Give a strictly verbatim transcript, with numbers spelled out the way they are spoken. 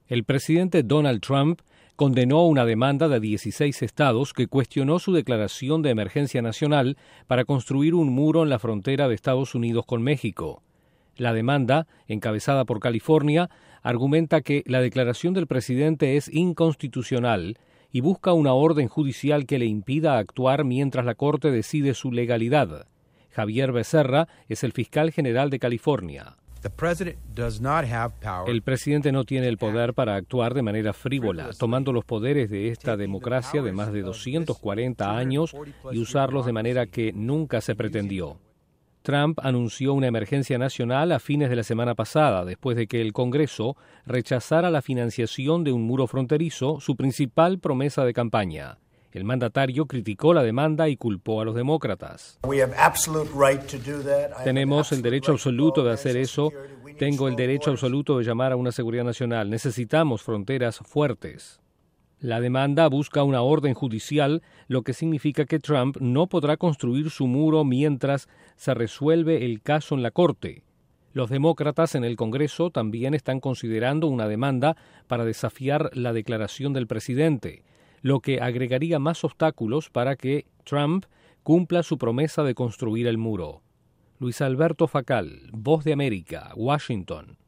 El presidente Donald Trump condenó una demanda de dieciséis estados que cuestionó su declaración de emergencia nacional para construir un muro en la frontera de Estados Unidos con México. La demanda, encabezada por California, argumenta que la declaración del presidente es inconstitucional y busca una orden judicial que le impida actuar mientras la Corte decide su legalidad. Javier Becerra es el fiscal general de California. El presidente no tiene el poder para actuar de manera frívola, tomando los poderes de esta democracia de más de doscientos cuarenta años y usarlos de manera que nunca se pretendió. Trump anunció una emergencia nacional a fines de la semana pasada, después de que el Congreso rechazara la financiación de un muro fronterizo, su principal promesa de campaña. El mandatario criticó la demanda y culpó a los demócratas. Tenemos el derecho absoluto de hacer eso. Tengo el derecho absoluto de llamar a una seguridad nacional. Necesitamos fronteras fuertes. La demanda busca una orden judicial, lo que significa que Trump no podrá construir su muro mientras se resuelve el caso en la Corte. Los demócratas en el Congreso también están considerando una demanda para desafiar la declaración del presidente, lo que agregaría más obstáculos para que Trump cumpla su promesa de construir el muro. Luis Alberto Facal, Voz de América, Washington.